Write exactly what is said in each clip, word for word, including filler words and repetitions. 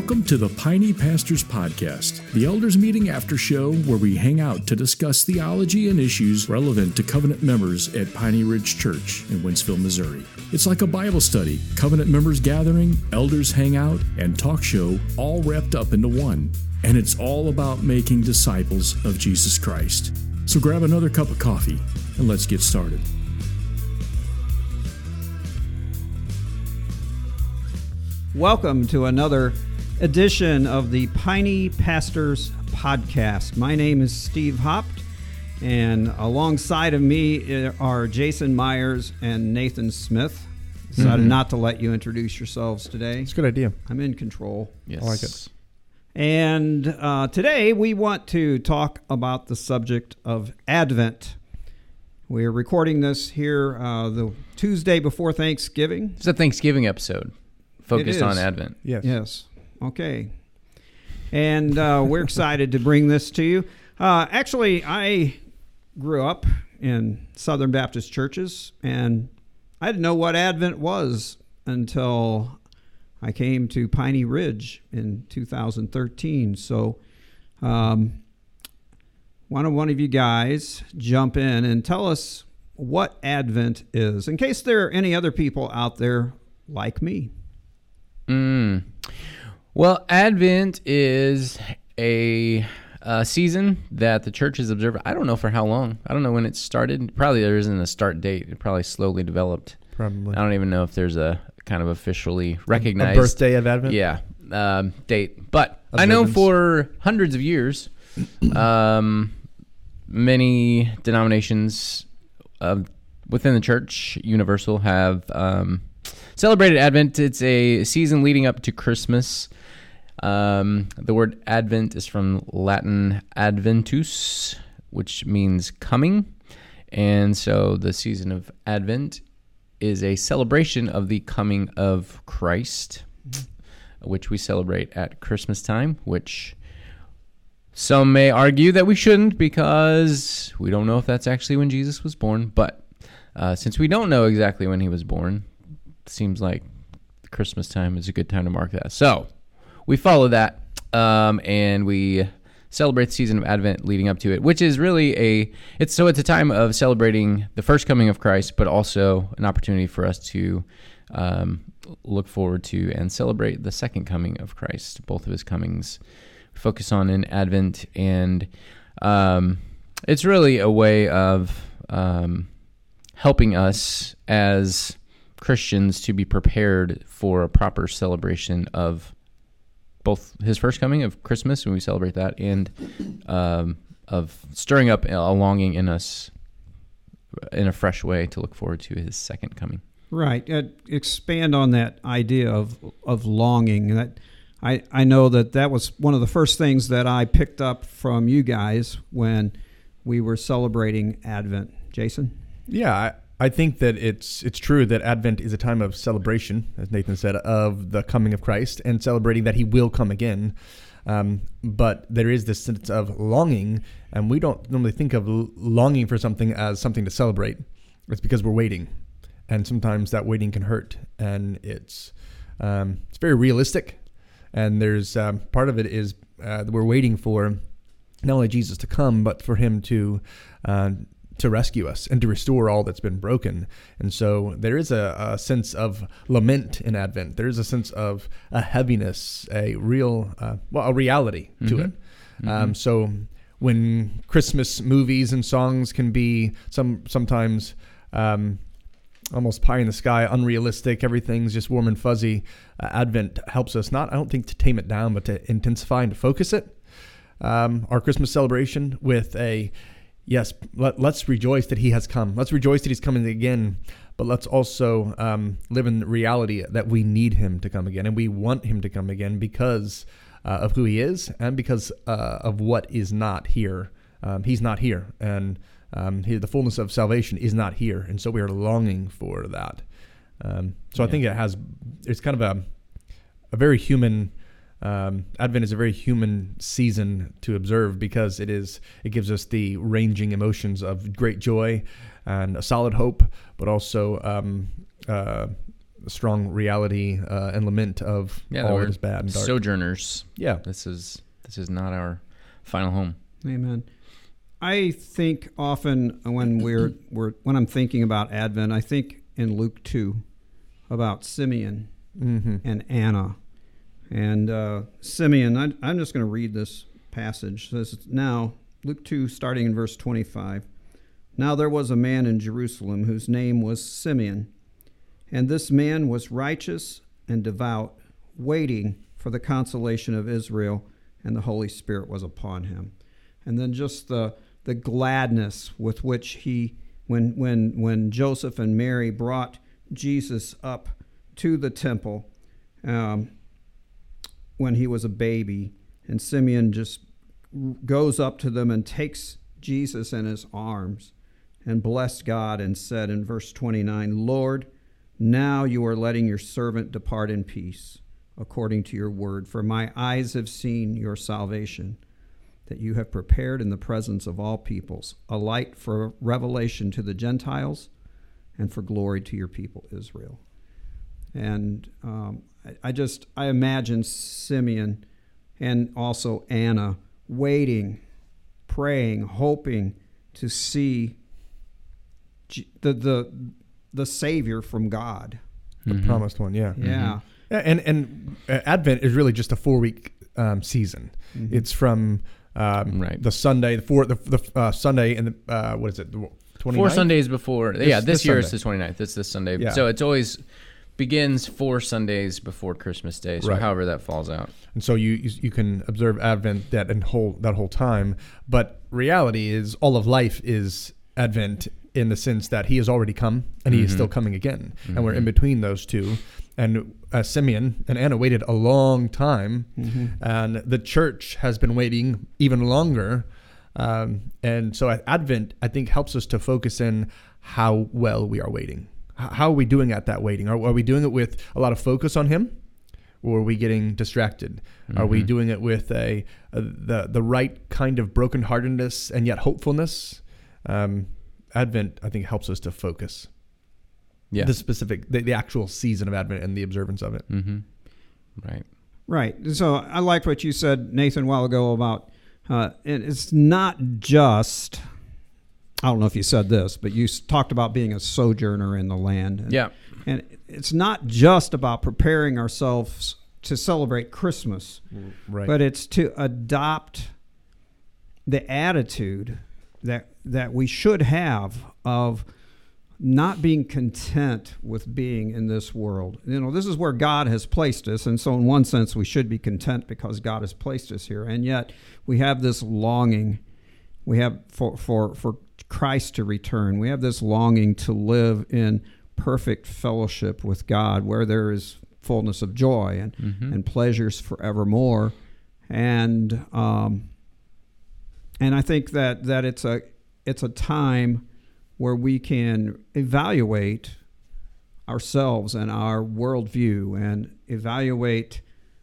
Welcome to the Piney Pastors Podcast, the elders meeting after show where we hang out to discuss theology and issues relevant to covenant members at Piney Ridge Church in Wentzville, Missouri. It's like a Bible study, covenant members gathering, elders hang out, and talk show all wrapped up into one. And it's all about making disciples of Jesus Christ. So grab another cup of coffee and let's get started. Welcome to another edition of the Piney Pastors Podcast. My name is Steve Hopt, and alongside of me are Jason Myers and Nathan Smith. Decided mm-hmm. not to let you introduce yourselves today. It's a good idea. I'm in control. Yes. I like it. And uh, today we want to talk about the subject of Advent. We're recording this here uh, the Tuesday before Thanksgiving. It's a Thanksgiving episode focused on Advent. Yes. Yes. Okay. And uh, we're excited to bring this to you. Uh, actually, I grew up in Southern Baptist churches, and I didn't know what Advent was until I came to Piney Ridge in two thousand thirteen. So um, why don't one of you guys jump in and tell us what Advent is, in case there are any other people out there like me. Mm. Well, Advent is a, a season that the church has observed. I don't know for how long. I don't know when it started. Probably there isn't a start date. It probably slowly developed. Probably. I don't even know if there's a kind of officially recognized a birthday of Advent. Yeah, um, date. But Observance. I know for hundreds of years, um, many denominations uh, within the church, universal, have um, celebrated Advent. It's a season leading up to Christmas. Um, the word Advent is from Latin adventus, which means coming. And so the season of Advent is a celebration of the coming of Christ, which we celebrate at Christmas time, which some may argue that we shouldn't because we don't know if that's actually when Jesus was born. But uh, since we don't know exactly when he was born, it seems like Christmas time is a good time to mark that. So we follow that, um, and we celebrate the season of Advent leading up to it, which is really a, it's so it's a time of celebrating the first coming of Christ, but also an opportunity for us to um, look forward to and celebrate the second coming of Christ, both of his comings. We focus on in Advent, and um, it's really a way of um, helping us as Christians to be prepared for a proper celebration of both his first coming of Christmas, when we celebrate that, and um, of stirring up a longing in us in a fresh way to look forward to his second coming. Right. Uh, expand on that idea of of longing. That I, I know that that was one of the first things that I picked up from you guys when we were celebrating Advent. Jason? Yeah, I, I think that it's it's true that Advent is a time of celebration, as Nathan said, of the coming of Christ and celebrating that he will come again. Um, but there is this sense of longing, and we don't normally think of l- longing for something as something to celebrate. It's because we're waiting, and sometimes that waiting can hurt, and it's um, it's very realistic. And there's um, part of it is uh, that we're waiting for not only Jesus to come, but for him to uh, to rescue us and to restore all that's been broken. And so there is a, a sense of lament in Advent. There is a sense of a heaviness, a real, uh, well, a reality to mm-hmm. it. Mm-hmm. Um, so when Christmas movies and songs can be some sometimes um, almost pie in the sky, unrealistic, everything's just warm and fuzzy, uh, Advent helps us not, I don't think, to tame it down, but to intensify and to focus it. Um, our Christmas celebration with a Yes, let, let's rejoice that he has come. Let's rejoice that he's coming again, but let's also um, live in the reality that we need him to come again, and we want him to come again because uh, of who he is and because uh, of what is not here. Um, he's not here, and um, he, the fullness of salvation is not here, and so we are longing for that. Um, so yeah. I think it has, it's kind of a, a very human Um, Advent is a very human season to observe because it is it gives us the ranging emotions of great joy and a solid hope, but also um, uh, strong reality uh, and lament of yeah, all that is bad and dark. Sojourners. Yeah. This is this is not our final home. Amen. I think often when we're, we're when I'm thinking about Advent, I think in Luke two about Simeon mm-hmm. and Anna. And uh, Simeon, I, I'm just going to read this passage. It says, now, Luke two, starting in verse twenty-five. Now there was a man in Jerusalem whose name was Simeon, and this man was righteous and devout, waiting for the consolation of Israel, and the Holy Spirit was upon him. And then just the the gladness with which he, when when when Joseph and Mary brought Jesus up to the temple um, when he was a baby, and Simeon just goes up to them and takes Jesus in his arms and blessed God and said in verse twenty-nine, Lord, now you are letting your servant depart in peace, according to your word, for my eyes have seen your salvation, that you have prepared in the presence of all peoples, a light for revelation to the Gentiles and for glory to your people Israel. And um, I, I just, I imagine Simeon and also Anna waiting, praying, hoping to see G- the the the Savior from God. The mm-hmm. promised one, yeah. Yeah. Mm-hmm. yeah and, and Advent is really just a four-week um, season. Mm-hmm. It's from... Um, right. The Sunday, the four, the, the uh, Sunday, and the, uh, what is it? The twenty-ninth? Four Sundays before. This, yeah, this, this year Sunday. It's the twenty-ninth. It's this Sunday. Yeah. So it's always begins four Sundays before Christmas Day. So right. however that falls out. And so you you, you can observe Advent that and whole that whole time. But reality is all of life is Advent in the sense that He has already come and He mm-hmm. is still coming again, mm-hmm. and we're in between those two. And uh, Simeon and Anna waited a long time, mm-hmm. and the church has been waiting even longer. Um, and so Advent, I think, helps us to focus in how well we are waiting. H- how are we doing at that waiting? Are, are we doing it with a lot of focus on Him, or are we getting distracted? Mm-hmm. Are we doing it with a, a the the right kind of brokenheartedness and yet hopefulness? Um, Advent, I think, helps us to focus. Yeah, the specific, the, the actual season of Advent and the observance of it. Mm-hmm. Right. Right. So I liked what you said, Nathan, a while ago about uh, it, it's not just, I don't know if you said this, but you talked about being a sojourner in the land. And, yeah. And it's not just about preparing ourselves to celebrate Christmas, right. but it's to adopt the attitude that that we should have of not being content with being in this world. You know, this is where God has placed us, and so in one sense we should be content because God has placed us here. And yet we have this longing, we have for for for Christ to return. We have this longing to live in perfect fellowship with God, where there is fullness of joy and mm-hmm. and pleasures forevermore. And um, and I think that that it's a it's a time where we can evaluate ourselves and our worldview and evaluate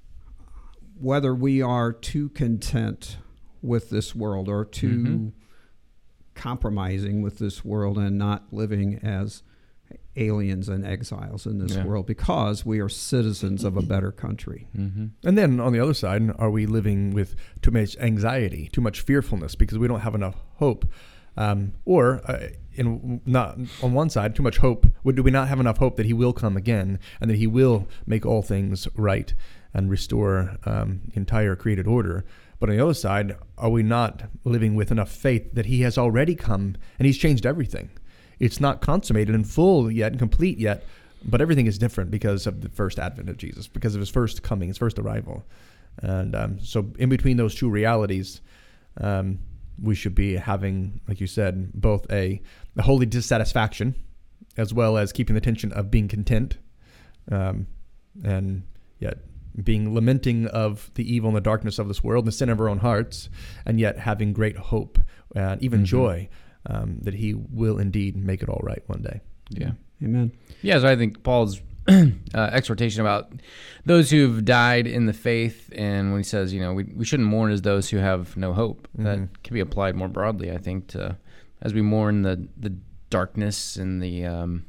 whether we are too content with this world or too mm-hmm. compromising with this world and not living as aliens and exiles in this yeah. world, because we are citizens of a better country. Mm-hmm. And then on the other side, are we living with too much anxiety, too much fearfulness because we don't have enough hope? Um, or uh, in not on one side, too much hope. Do we not have enough hope that He will come again and that He will make all things right and restore um, entire created order? But on the other side, are we not living with enough faith that He has already come and He's changed everything? It's not consummated and full yet and complete yet, but everything is different because of the first advent of Jesus, because of His first coming, His first arrival. And um, so in between those two realities, um, we should be having, like you said, both a, a holy dissatisfaction as well as keeping the tension of being content, um, and yet being lamenting of the evil and the darkness of this world, the sin of our own hearts, and yet having great hope and even mm-hmm. joy um, that He will indeed make it all right one day. Yeah. Amen. Yeah, so I think Paul's uh, exhortation about those who've died in the faith, and when he says, you know, we we shouldn't mourn as those who have no hope, mm-hmm. that can be applied more broadly, I think, to as we mourn the the darkness and the um,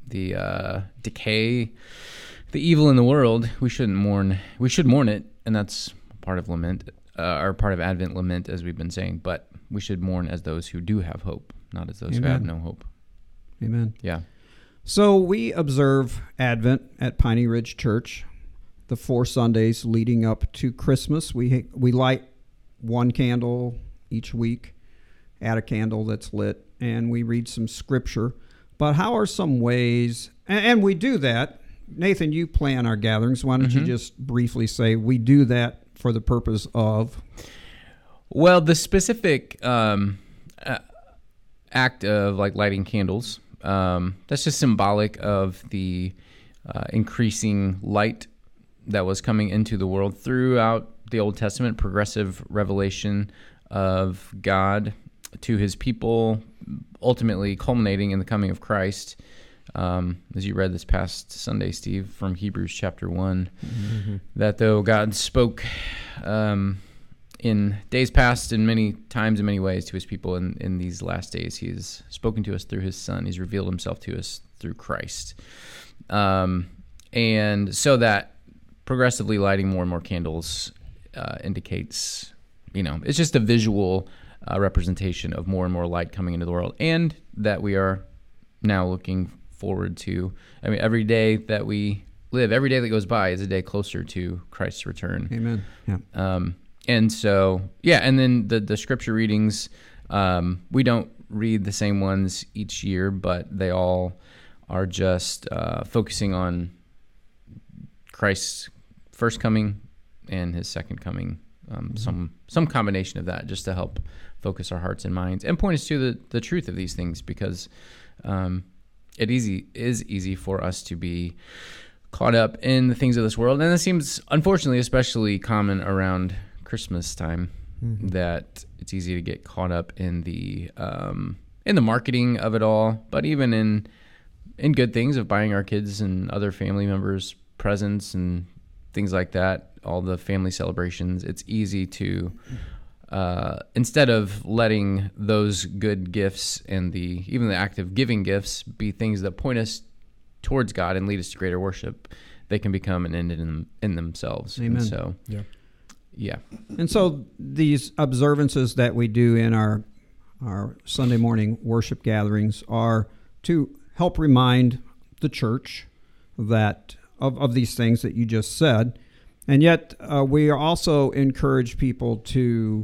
the uh, decay, the evil in the world, we shouldn't mourn. We should mourn it, and that's part of lament, uh, or part of Advent lament, as we've been saying. But we should mourn as those who do have hope, not as those Amen. who have no hope. Amen. Yeah. So we observe Advent at Piney Ridge Church, the four Sundays leading up to Christmas. We we light one candle each week, add a candle that's lit, and we read some scripture. But how are some ways, and, and we do that. Nathan, you plan our gatherings. Why don't mm-hmm. you just briefly say we do that for the purpose of? Well, the specific um, uh, act of like lighting candles, um, that's just symbolic of the uh, increasing light that was coming into the world throughout the Old Testament, progressive revelation of God to his people, ultimately culminating in the coming of Christ. Um, as you read this past Sunday, Steve, from Hebrews chapter one, mm-hmm. that though God spoke um, in days past in many times in many ways to his people, in, in these last days he has spoken to us through his Son. He's revealed himself to us through Christ. Um, and so that progressively lighting more and more candles uh, indicates, you know, it's just a visual uh, representation of more and more light coming into the world, and that we are now looking forward to, I mean, every day that we live, every day that goes by is a day closer to Christ's return. Amen. Yeah. Um, and so, yeah, and then the, the scripture readings, um, we don't read the same ones each year, but they all are just uh, focusing on Christ's first coming and his second coming, um, mm-hmm. some some combination of that, just to help focus our hearts and minds and point us to the, the truth of these things, because um, it easy is easy for us to be caught up in the things of this world, and it seems, unfortunately, especially common around Christmas time, mm-hmm. that it's easy to get caught up in the um, in the marketing of it all, but even in in good things of buying our kids and other family members presents and things like that, all the family celebrations. It's easy to uh, instead of letting those good gifts and the even the act of giving gifts be things that point us towards God and lead us to greater worship, they can become an end in, them, in themselves. Amen. And so, yeah. Yeah. And so these observances that we do in our our Sunday morning worship gatherings are to help remind the church that of, of these things that you just said. And yet uh, we also encourage people to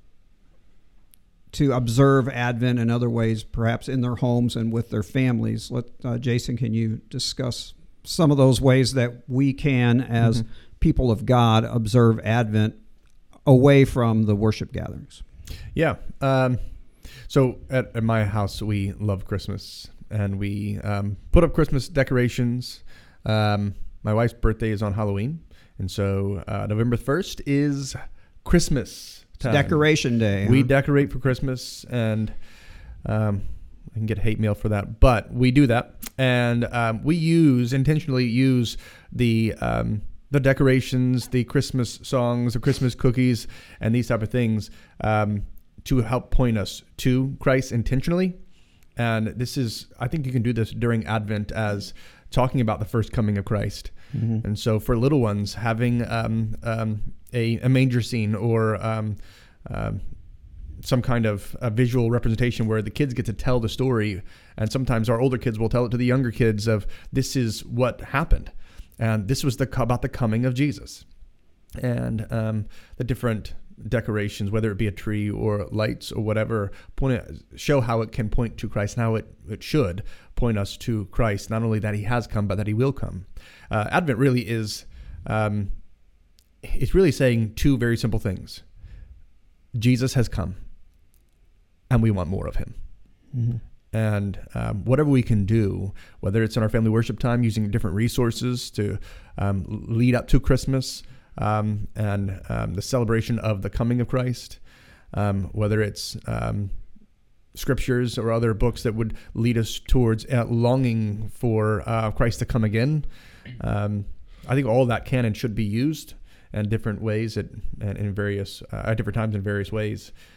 to observe Advent in other ways, perhaps in their homes and with their families. Let uh, Jason, can you discuss some of those ways that we can, as mm-hmm. people of God, observe Advent away from the worship gatherings? Yeah. Um, so at, at my house, we love Christmas, and we um, put up Christmas decorations. Um, my wife's birthday is on Halloween, and so uh, November first is Christmas time. Decoration day. We huh? decorate for Christmas, and um, I can get hate mail for that, but we do that, and um, we use intentionally use the um, the decorations, the Christmas songs, the Christmas cookies, and these type of things um, to help point us to Christ intentionally. And this is, I think you can do this during Advent as talking about the first coming of Christ. Mm-hmm. And so for little ones, having um, um, a, a manger scene or um, um, some kind of a visual representation where the kids get to tell the story. And sometimes our older kids will tell it to the younger kids of, this is what happened. And this was the about the coming of Jesus. And um, the different decorations, whether it be a tree or lights or whatever, point show how it can point to Christ, and how it, it should point us to Christ, not only that he has come, but that he will come. Uh, Advent really is, um, it's really saying two very simple things. Jesus has come, and we want more of him. Mm-hmm. And um, whatever we can do, whether it's in our family worship time, using different resources to um, lead up to Christmas, Um, and um, the celebration of the coming of Christ, um, whether it's um, scriptures or other books that would lead us towards uh, longing for uh, Christ to come again. Um, I think all of that can and should be used in different ways at, and in various uh, at different times in various ways.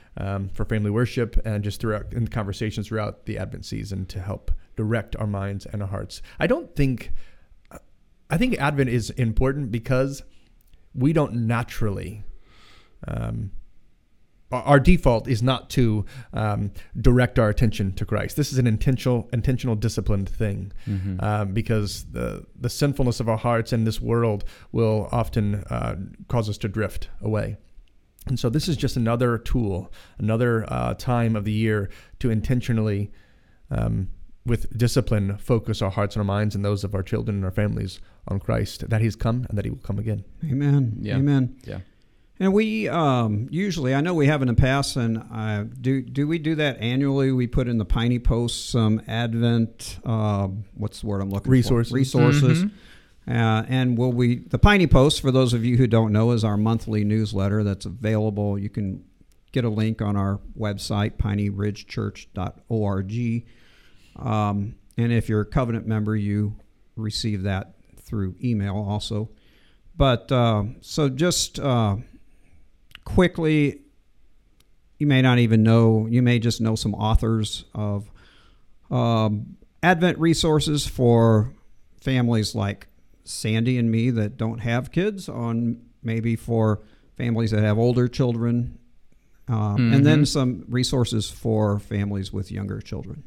um, for family worship and just throughout in conversations throughout the Advent season to help direct our minds and our hearts. I don't think, I think Advent is important because we don't naturally, um, our default is not to um, direct our attention to Christ. This is an intentional, intentional, disciplined thing, mm-hmm. um, because the the sinfulness of our hearts in this world will often uh, cause us to drift away. And so this is just another tool, another uh, time of the year to intentionally, um, with discipline, focus our hearts and our minds and those of our children and our families on Christ, that He's come and that He will come again. Amen. Yeah. Amen. Yeah. And we um, usually, I know we have in the past, and uh, do do we do that annually? We put in the Piney Post some Advent, uh, what's the word I'm looking Resources. for? Resources. Mm-hmm. Uh, and will we, the Piney Post, for those of you who don't know, is our monthly newsletter that's available. You can get a link on our website, piney ridge church dot org. Um, and if you're a covenant member, you receive that through email also. But uh, so just... Uh, Quickly, you may not even know, you may just know some authors of um, Advent resources for families like Sandy and me that don't have kids, on maybe for families that have older children, um, mm-hmm. and then some resources for families with younger children.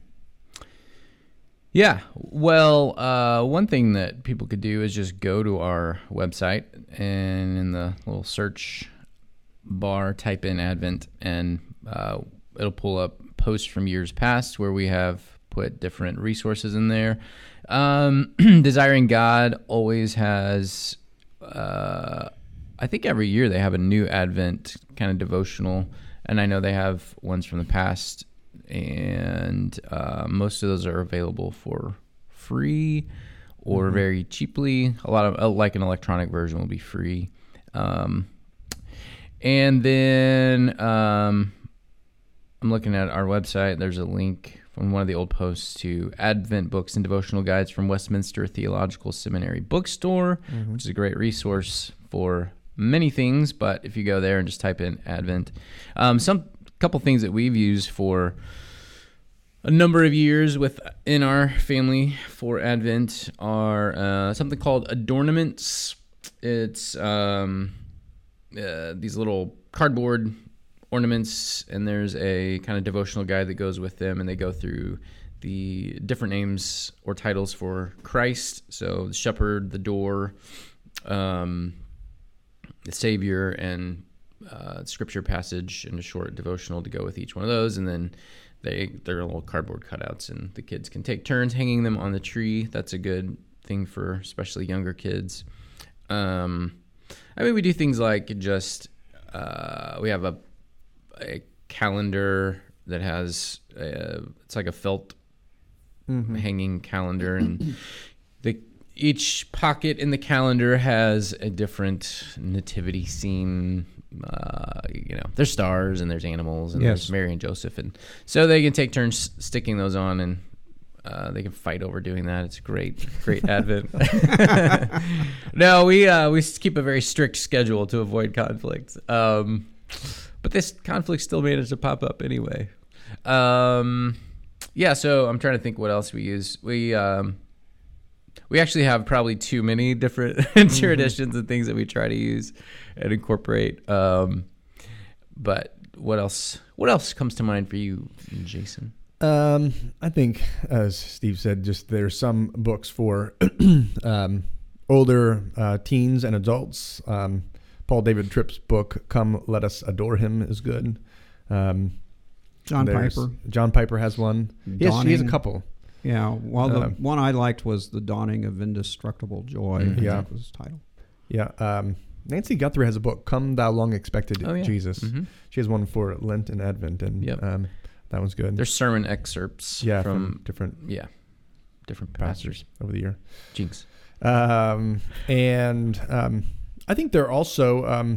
Yeah. Well, uh, one thing that people could do is just go to our website and in the little search bar, type in Advent, and uh, it'll pull up posts from years past where we have put different resources in there. Um, Desiring God always has, uh, I think every year they have a new Advent kind of devotional, and I know they have ones from the past, and uh, most of those are available for free or mm-hmm. very cheaply. A lot of, like an electronic version will be free. Um, And then um, I'm looking at our website. There's a link from one of the old posts to Advent Books and Devotional Guides from Westminster Theological Seminary Bookstore, mm-hmm. which is a great resource for many things. But if you go there and just type in Advent, um, some couple things that we've used for a number of years within our family for Advent are uh, something called Adornaments. It's... Um, Uh, these little cardboard ornaments, and there's a kind of devotional guide that goes with them, and they go through the different names or titles for Christ. So the shepherd, the door, um, the Savior, and uh, scripture passage and a short devotional to go with each one of those. And then they they're little cardboard cutouts, and the kids can take turns hanging them on the tree. That's a good thing for especially younger kids. Um, I mean, we do things like just, uh, we have a, a calendar that has, a, it's like a felt mm-hmm. hanging calendar, and the each pocket in the calendar has a different nativity scene. Uh, you know, there's stars and there's animals and yes. there's Mary and Joseph, and so they can take turns sticking those on, and Uh, they can fight over doing that. It's great, great Advent. No, we uh, we keep a very strict schedule to avoid conflict. Um, but this conflict still managed to pop up anyway. Um, yeah, so I'm trying to think what else we use. We um, we actually have probably too many different mm-hmm. traditions and things that we try to use and incorporate. Um, but what else? What else comes to mind for you, Jason? Um, I think, as Steve said, just there's some books for um, older uh, teens and adults. Um, Paul David Tripp's book, Come Let Us Adore Him, is good. Um, John Piper. John Piper has one. Yes, he has a couple. Yeah, well, the uh, one I liked was The Dawning of Indestructible Joy. Mm-hmm. Yeah. That was his title. Yeah. Um, Nancy Guthrie has a book, Come Thou Long Expected oh, yeah. Jesus. Mm-hmm. She has one for Lent and Advent, and yep. um, that one's good. There's sermon excerpts yeah, from, from different yeah different pastors over the year. Jinx. Um, and um, I think there are also um,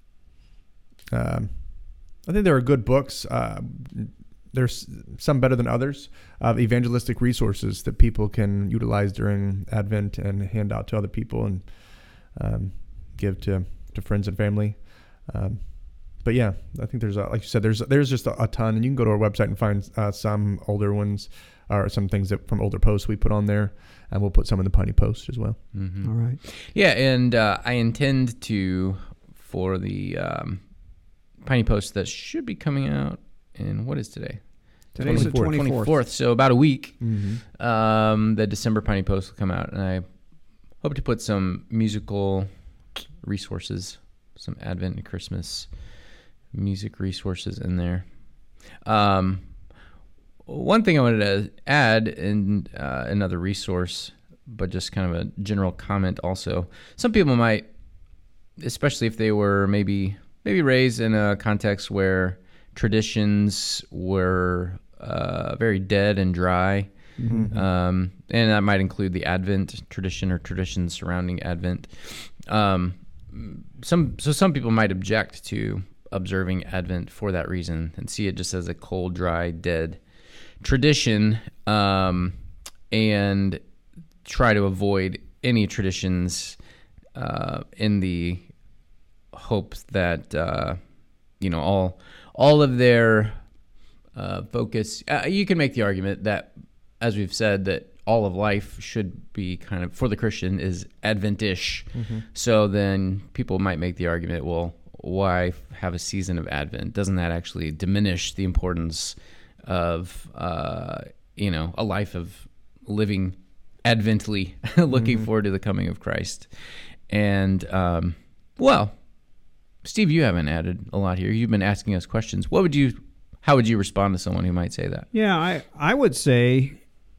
um, I think there are good books. Uh, there's some better than others of evangelistic resources that people can utilize during Advent and hand out to other people and um, give to, to friends and family. Um, but yeah, I think there's a, like you said, there's there's just a, a ton, and you can go to our website and find uh, some older ones or some things that from older posts we put on there, and we'll put some in the Piney Post as well. Mm-hmm. All right. Yeah, and uh, I intend to for the um, Piney Post that should be coming out in what is today? Today's the twenty-fourth. twenty-fourth, so about a week. Mm-hmm. Um, the December Piney Post will come out, and I hope to put some musical resources, some Advent and Christmas music resources in there. Um, one thing I wanted to add in uh, another resource, but just kind of a general comment also. Some people might, especially if they were maybe maybe raised in a context where traditions were uh, very dead and dry, mm-hmm. um, and that might include the Advent tradition or traditions surrounding Advent. Um, some so some people might object to observing Advent for that reason and see it just as a cold, dry, dead tradition, um, and try to avoid any traditions uh, in the hope that uh, you know all all of their uh, focus. Uh, you can make the argument that, as we've said, that all of life should be kind of, for the Christian, is Advent-ish. Mm-hmm. So then people might make the argument, well, why have a season of Advent? Doesn't that actually diminish the importance of, uh, you know, a life of living Advently, looking mm-hmm. forward to the coming of Christ? And, um, well, Steve, you haven't added a lot here. You've been asking us questions. What would you, how would you respond to someone who might say that? Yeah, I, I would say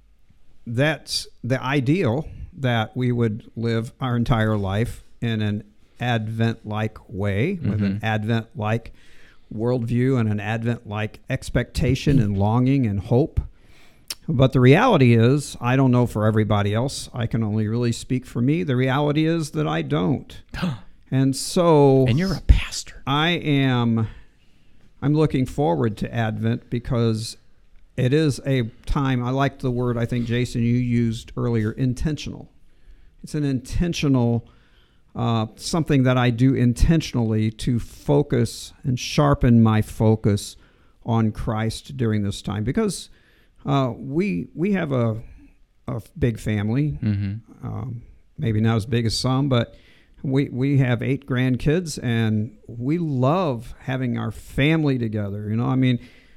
that's the ideal, that we would live our entire life in an Advent-like way, with mm-hmm. an Advent-like worldview and an Advent-like expectation and longing and hope. But the reality is, I don't know for everybody else. I can only really speak for me. The reality is that I don't. And so... And you're a pastor. I am... I'm looking forward to Advent because it is a time... I like the word, I think, Jason, you used earlier, intentional. It's an intentional... Uh, something that I do intentionally to focus and sharpen my focus on Christ during this time, because uh, we we have a a big family, mm-hmm. um, maybe not as big as some, but we we have eight grandkids, and we love having our family together. You know, I mean,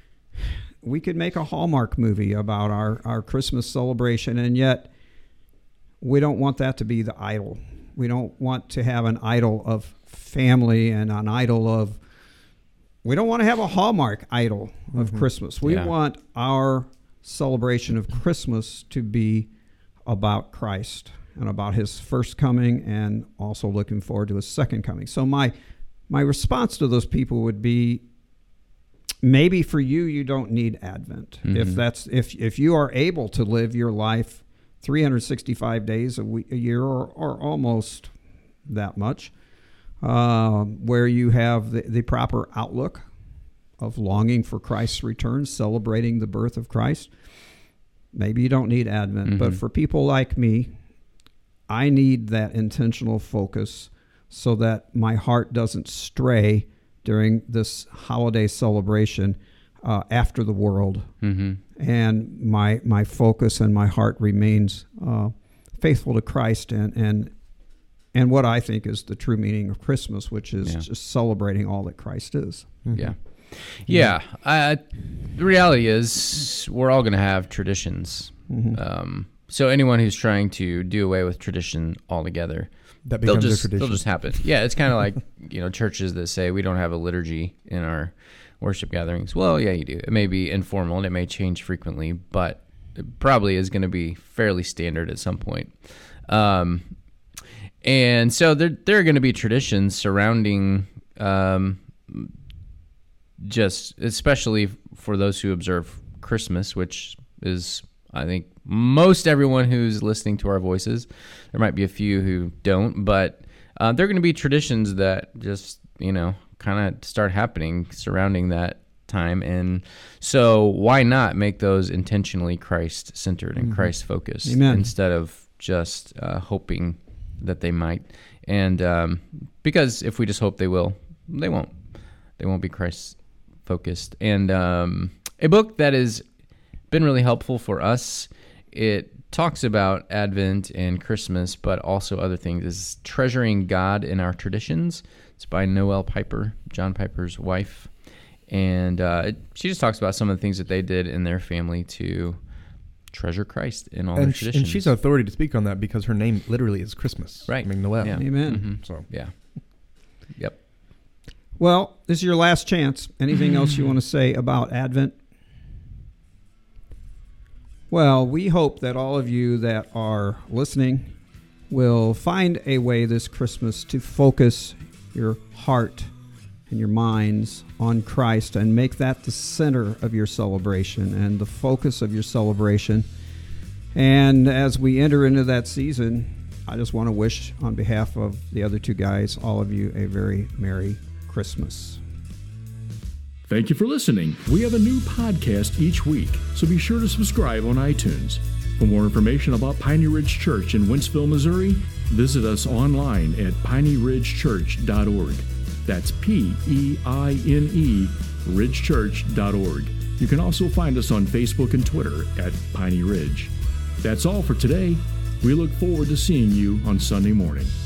we could make a Hallmark movie about our, our Christmas celebration, and yet we don't want that to be the idol. We don't want to have an idol of family and an idol of, we don't want to have a Hallmark idol of mm-hmm. Christmas. We yeah. want our celebration of Christmas to be about Christ and about his first coming, and also looking forward to his second coming. So my my response to those people would be, maybe for you, you don't need Advent. Mm-hmm. If that's if if you are able to live your life three hundred sixty-five days a, week, a year, or, or almost that much, uh, where you have the, the proper outlook of longing for Christ's return, celebrating the birth of Christ, maybe you don't need Advent. Mm-hmm. But for people like me, I need that intentional focus so that my heart doesn't stray during this holiday celebration uh, after the world. Mm-hmm. And my my focus and my heart remains uh, faithful to Christ and, and and what I think is the true meaning of Christmas, which is yeah. just celebrating all that Christ is. Mm-hmm. Yeah. Yeah. Uh, the reality is we're all going to have traditions. Mm-hmm. Um, so anyone who's trying to do away with tradition altogether, that becomes they'll just, a tradition. They'll just happen. Yeah, it's kind of like, you know, churches that say we don't have a liturgy in our worship gatherings. Well, yeah, you do. It may be informal and it may change frequently, but it probably is going to be fairly standard at some point. Um, and so there, there are going to be traditions surrounding um, just, especially for those who observe Christmas, which is, I think, most everyone who's listening to our voices. There might be a few who don't, but uh, there are going to be traditions that just, you know, kind of start happening surrounding that time. And so why not make those intentionally Christ-centered and mm-hmm. Christ-focused Amen. Instead of just uh, hoping that they might. And um, because if we just hope they will, they won't. they won't be Christ focused. And um, a book that has been really helpful for us, it talks about Advent and Christmas, but also other things, is Treasuring God in Our Traditions. It's by Noelle Piper, John Piper's wife. And uh, it, she just talks about some of the things that they did in their family to treasure Christ in all and their sh- traditions. And she's an authority to speak on that because her name literally is Christmas. Right. I mean, Noelle. Yeah. Amen. Mm-hmm. So Yeah. Yep. Well, this is your last chance. Anything else you want to say about Advent? Well, we hope that all of you that are listening will find a way this Christmas to focus your heart and your minds on Christ and make that the center of your celebration and the focus of your celebration. And as we enter into that season, I just want to wish on behalf of the other two guys, all of you, a very Merry Christmas. Thank you for listening. We have a new podcast each week, so be sure to subscribe on iTunes. For more information about Piney Ridge Church in Wentzville, Missouri, visit us online at piney ridge church dot org. That's P E I N E, ridge church dot org. You can also find us on Facebook and Twitter at Piney Ridge. That's all for today. We look forward to seeing you on Sunday morning.